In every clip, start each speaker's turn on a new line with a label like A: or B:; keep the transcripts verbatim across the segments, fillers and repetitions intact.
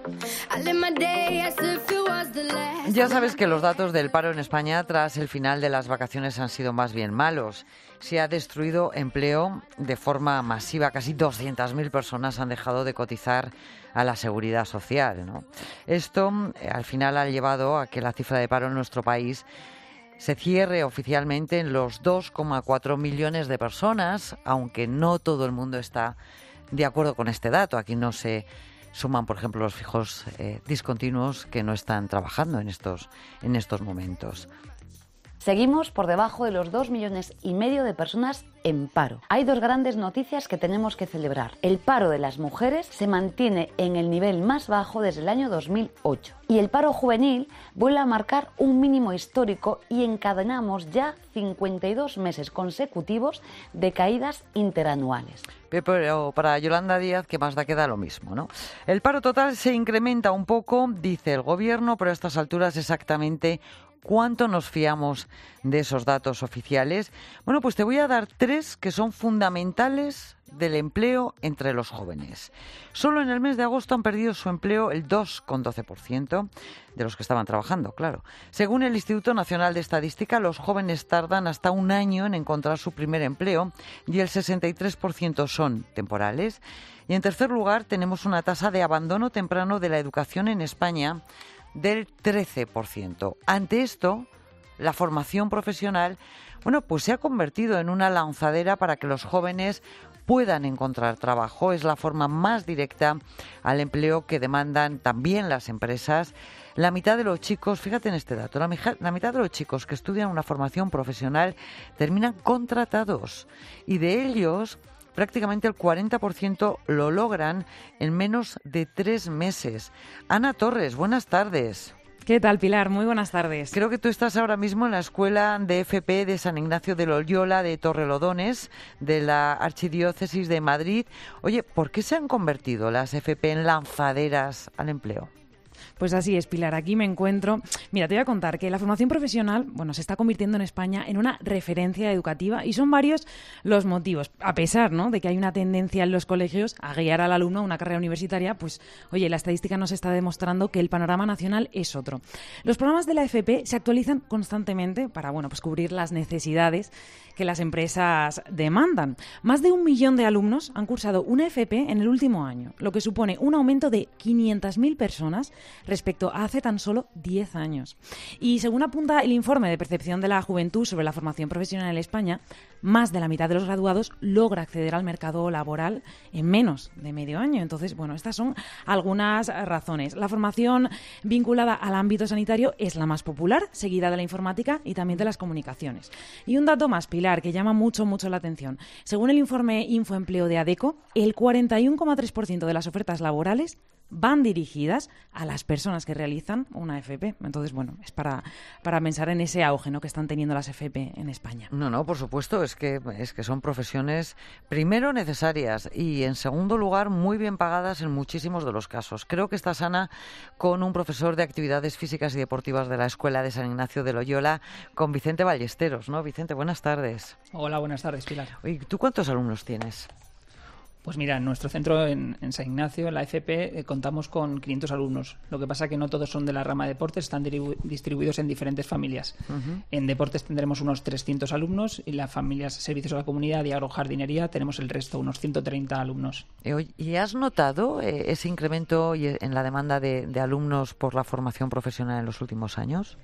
A: Ya sabes que los datos del paro en España tras el final de las vacaciones han sido más bien malos. Se ha destruido empleo de forma masiva. Casi doscientas mil personas han dejado de cotizar a la seguridad social, ¿no? Esto eh, al final ha llevado a que la cifra de paro en nuestro país se cierre oficialmente en los dos coma cuatro millones de personas, aunque no todo el mundo está de acuerdo con este dato. Aquí no se suman, por ejemplo, los fijos eh, discontinuos que no están trabajando en estos, en estos momentos.
B: Seguimos por debajo de los dos millones y medio de personas en paro. Hay dos grandes noticias que tenemos que celebrar. El paro de las mujeres se mantiene en el nivel más bajo desde el año dos mil ocho. Y el paro juvenil vuelve a marcar un mínimo histórico y encadenamos ya cincuenta y dos meses consecutivos de caídas interanuales.
A: Pero para Yolanda Díaz, que más da que da lo mismo, ¿no? El paro total se incrementa un poco, dice el Gobierno, pero a estas alturas exactamente ¿cuánto nos fiamos de esos datos oficiales? Bueno, pues te voy a dar tres que son fundamentales del empleo entre los jóvenes. Solo en el mes de agosto han perdido su empleo el dos coma doce por ciento de los que estaban trabajando, claro. Según el Instituto Nacional de Estadística, los jóvenes tardan hasta un año en encontrar su primer empleo y el sesenta y tres por ciento son temporales. Y en tercer lugar, tenemos una tasa de abandono temprano de la educación en España del trece por ciento. Ante esto, la formación profesional, bueno, pues se ha convertido en una lanzadera para que los jóvenes puedan encontrar trabajo. Es la forma más directa al empleo que demandan también las empresas. La mitad de los chicos, fíjate en este dato, la, mija, la mitad de los chicos que estudian una formación profesional terminan contratados y de ellos prácticamente el cuarenta por ciento lo logran en menos de tres meses. Ana Torres, buenas tardes.
C: ¿Qué tal, Pilar? Muy buenas tardes.
A: Creo que tú estás ahora mismo en la Escuela de F P de San Ignacio de Loyola de Torrelodones, de la Archidiócesis de Madrid. Oye, ¿por qué se han convertido las F P en lanzaderas al empleo?
C: Pues así es, Pilar. Aquí me encuentro. Mira, te voy a contar que la formación profesional, bueno, se está convirtiendo en España en una referencia educativa y son varios los motivos. A pesar, ¿no?, de que hay una tendencia en los colegios a guiar al alumno a una carrera universitaria, pues, oye, la estadística nos está demostrando que el panorama nacional es otro. Los programas de la F P se actualizan constantemente para, bueno, pues cubrir las necesidades que las empresas demandan. Más de un millón de alumnos han cursado una F P en el último año, lo que supone un aumento de quinientas mil personas respecto a hace tan solo diez años. Y según apunta el informe de percepción de la juventud sobre la formación profesional en España, más de la mitad de los graduados logra acceder al mercado laboral en menos de medio año. Entonces, bueno, estas son algunas razones. La formación vinculada al ámbito sanitario es la más popular, seguida de la informática y también de las comunicaciones. Y un dato más, Pilar, que llama mucho, mucho la atención. Según el informe Infoempleo de ADECO, el cuarenta y uno coma tres por ciento de las ofertas laborales van dirigidas a las personas que realizan una F P. Entonces, bueno, es para, para pensar en ese auge, ¿no?, que están teniendo las F P en España.
A: No, no, por supuesto, es que, es que son profesiones, primero, necesarias y, en segundo lugar, muy bien pagadas en muchísimos de los casos. Creo que estás, Ana, con un profesor de actividades físicas y deportivas de la Escuela de San Ignacio de Loyola, con Vicente Ballesteros, ¿no? Vicente, buenas tardes.
D: Hola, buenas tardes, Pilar.
A: ¿Y tú cuántos alumnos tienes?
D: Pues mira, en nuestro centro en, en San Ignacio, en la F P, eh, contamos con quinientos alumnos. Lo que pasa es que no todos son de la rama de deportes, están distribu- distribuidos en diferentes familias. Uh-huh. En deportes tendremos unos trescientos alumnos y las familias servicios a la comunidad y agrojardinería tenemos el resto, unos ciento treinta alumnos.
A: ¿Y has notado eh, ese incremento en la demanda de, de alumnos por la formación profesional en los últimos años?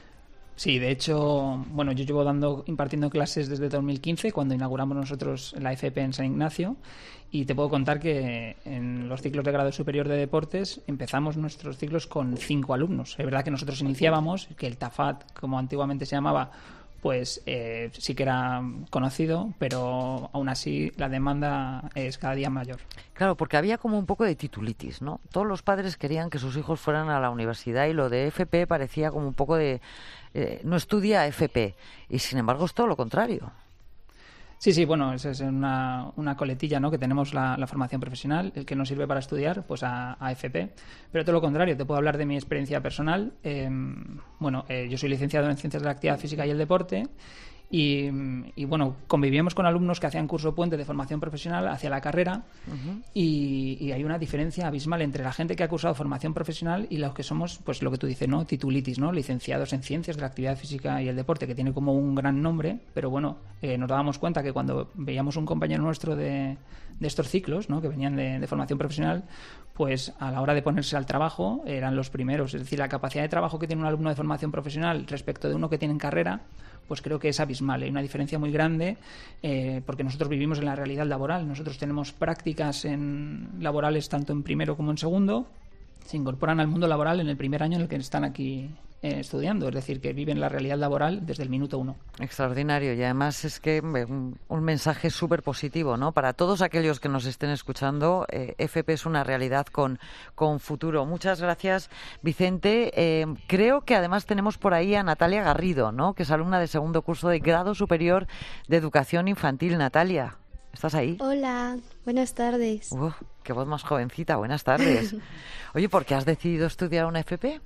D: Sí, de hecho, bueno, yo llevo dando impartiendo clases desde dos mil quince, cuando inauguramos nosotros la F P en San Ignacio, y te puedo contar que en los ciclos de grado superior de deportes empezamos nuestros ciclos con cinco alumnos. Es verdad que nosotros iniciábamos, que el TAFAT, como antiguamente se llamaba, pues eh, sí que era conocido, pero aún así la demanda es cada día mayor.
A: Claro, porque había como un poco de titulitis, ¿no? Todos los padres querían que sus hijos fueran a la universidad y lo de F P parecía como un poco de... Eh, no estudia F P, y sin embargo es todo lo contrario.
D: Sí, sí, bueno, esa es una, una coletilla, ¿no?, que tenemos la, la formación profesional, el que nos sirve para estudiar, pues a, a F P. Pero todo lo contrario, te puedo hablar de mi experiencia personal. Eh, bueno, eh, yo soy licenciado en Ciencias de la Actividad Física y el Deporte Y, y bueno, convivíamos con alumnos que hacían curso puente de formación profesional hacia la carrera uh-huh. y, y hay una diferencia abismal entre la gente que ha cursado formación profesional y los que somos, pues lo que tú dices, ¿no? Titulitis, ¿no? Licenciados en ciencias de la actividad física y el deporte, que tiene como un gran nombre, pero bueno, eh, nos dábamos cuenta que cuando veíamos un compañero nuestro de, de estos ciclos, ¿no? Que venían de, de formación profesional, pues a la hora de ponerse al trabajo eran los primeros. Es decir, la capacidad de trabajo que tiene un alumno de formación profesional respecto de uno que tiene en carrera, pues creo que es abismal. Hay una diferencia muy grande eh, porque nosotros vivimos en la realidad laboral. Nosotros tenemos prácticas en laborales tanto en primero como en segundo. Se incorporan al mundo laboral en el primer año en el que están aquí eh, estudiando. Es decir, que viven la realidad laboral desde el minuto uno.
A: Extraordinario. Y además es que un, un mensaje súper positivo, ¿no? Para todos aquellos que nos estén escuchando, eh, F P es una realidad con, con futuro. Muchas gracias, Vicente. Eh, creo que además tenemos por ahí a Natalia Garrido, ¿no? Que es alumna de segundo curso de grado superior de educación infantil. Natalia, ¿estás ahí?
E: Hola, buenas tardes.
A: Uf, qué voz más jovencita. Buenas tardes. Oye, ¿por qué has decidido estudiar una F P?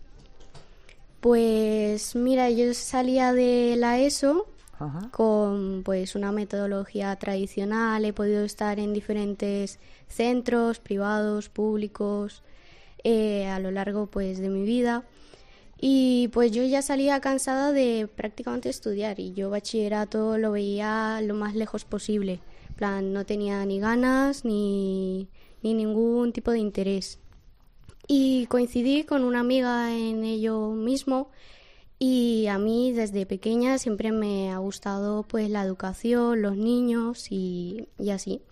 E: Pues mira, yo salía de la ESO
A: Ajá.
E: con pues una metodología tradicional. He podido estar en diferentes centros privados, públicos, eh, a lo largo pues de mi vida. Y pues yo ya salía cansada de prácticamente estudiar y yo bachillerato lo veía lo más lejos posible. En plan, no tenía ni ganas ni, ni ningún tipo de interés. Y coincidí con una amiga en ello mismo y a mí desde pequeña siempre me ha gustado pues la educación, los niños y, y así.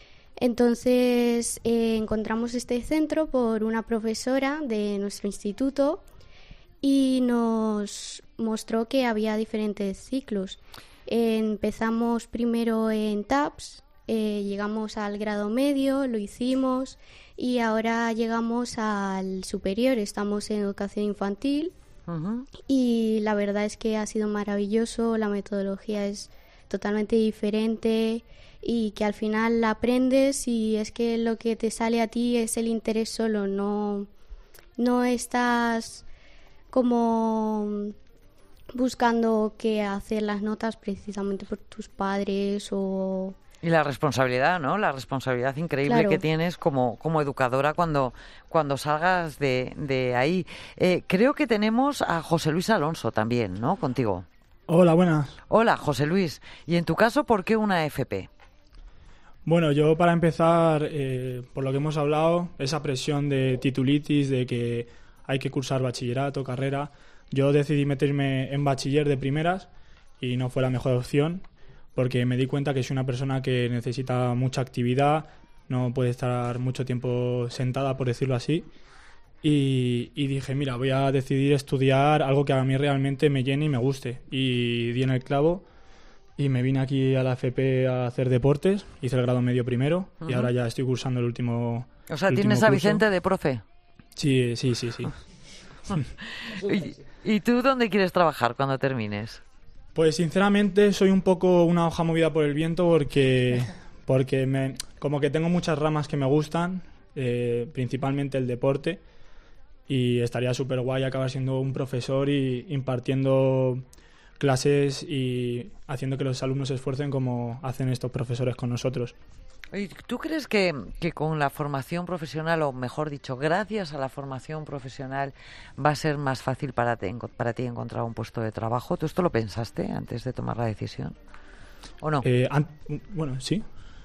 E: Entonces eh, encontramos este centro por una profesora de nuestro instituto y nos mostró que había diferentes ciclos. Eh, empezamos primero en T A P S, eh, llegamos al grado medio, lo hicimos y ahora llegamos al superior, estamos en educación infantil.
A: Uh-huh.
E: Y la verdad es que ha sido maravilloso, la metodología es totalmente diferente y que al final la aprendes y es que lo que te sale a ti es el interés solo, no, no estás como buscando qué hacer las notas precisamente por tus padres o...
A: Y la responsabilidad, ¿no? La responsabilidad increíble
E: Claro.
A: que tienes como, como educadora cuando, cuando salgas de, de ahí. Eh, creo que tenemos a José Luis Alonso también, ¿no? Contigo.
F: Hola, buenas.
A: Hola, José Luis. Y en tu caso, ¿por qué una F P?
F: Bueno, yo para empezar, eh, por lo que hemos hablado, esa presión de titulitis, de que hay que cursar bachillerato, carrera, yo decidí meterme en bachiller de primeras y no fue la mejor opción, porque me di cuenta que soy una persona que necesita mucha actividad, no puede estar mucho tiempo sentada, por decirlo así, y, y dije, mira, voy a decidir estudiar algo que a mí realmente me llene y me guste, y di en el clavo, y me vine aquí a la F P a hacer deportes, hice el grado medio primero, uh-huh. y ahora ya estoy cursando el último
A: O sea,
F: el
A: ¿tienes
F: último
A: a
F: curso.
A: Vicente de profe?
F: Sí, sí, sí, sí.
A: ¿Y, ¿Y tú dónde quieres trabajar cuando termines?
F: Pues sinceramente soy un poco una hoja movida por el viento porque, porque me, como que tengo muchas ramas que me gustan, eh, principalmente el deporte, y estaría súper guay acabar siendo un profesor y impartiendo clases y haciendo que los alumnos se esfuercen como hacen estos profesores con nosotros.
A: ¿Y tú crees que, que con la formación profesional, o mejor dicho, gracias a la formación profesional, va a ser más fácil para ti, para ti encontrar un puesto de trabajo? ¿Tú esto lo pensaste antes de tomar la decisión? ¿O no?
F: Eh, an- bueno, sí.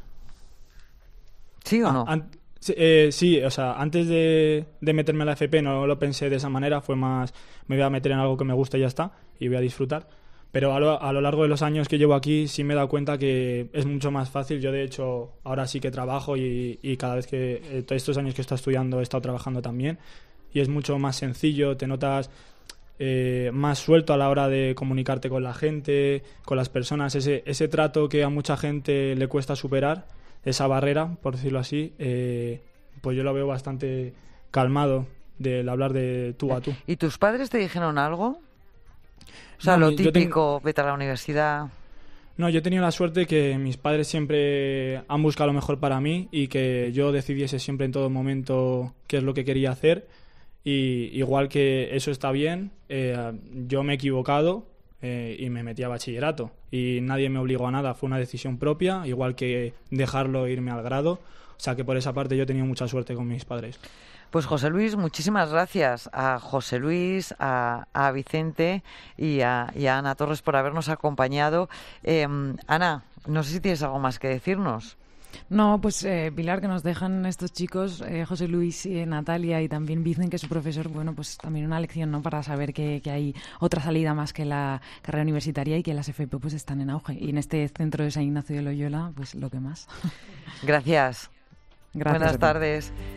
A: ¿Sí o
F: Ah,
A: no?
F: an- sí, eh, sí, o sea, antes de, de meterme a la F P no lo pensé de esa manera, fue más, me voy a meter en algo que me gusta y ya está, y voy a disfrutar. Pero a lo, a lo largo de los años que llevo aquí sí me he dado cuenta que es mucho más fácil. Yo, de hecho, ahora sí que trabajo y, y cada vez que, eh, todos estos años que he estado estudiando, he estado trabajando también. Y es mucho más sencillo, te notas eh, más suelto a la hora de comunicarte con la gente, con las personas. Ese, ese trato que a mucha gente le cuesta superar, esa barrera, por decirlo así, eh, pues yo lo veo bastante calmado del hablar de tú a tú.
A: ¿Y tus padres te dijeron algo? O sea,
F: No,
A: lo
F: mi- yo
A: típico, vete a la universidad.
F: No, yo he tenido la suerte que mis padres siempre han buscado lo mejor para mí y que yo decidiese siempre en todo momento qué es lo que quería hacer. Y igual que eso está bien, eh, yo me he equivocado eh, y me metí a bachillerato. Y nadie me obligó a nada, fue una decisión propia, igual que dejarlo e irme al grado. O sea que por esa parte yo he tenido mucha suerte con mis padres.
A: Pues José Luis, muchísimas gracias a José Luis, a, a Vicente y a, y a Ana Torres por habernos acompañado. Eh, Ana, no sé si tienes algo más que decirnos.
C: No, pues eh, Pilar, que nos dejan estos chicos, eh, José Luis y eh, Natalia, y también Vicen, que es su profesor, bueno, pues también una lección, ¿no?, para saber que, que hay otra salida más que la carrera universitaria y que las F P pues están en auge. Y en este centro de San Ignacio de Loyola, pues lo que más.
A: Gracias.
C: Gracias.
A: Buenas tardes.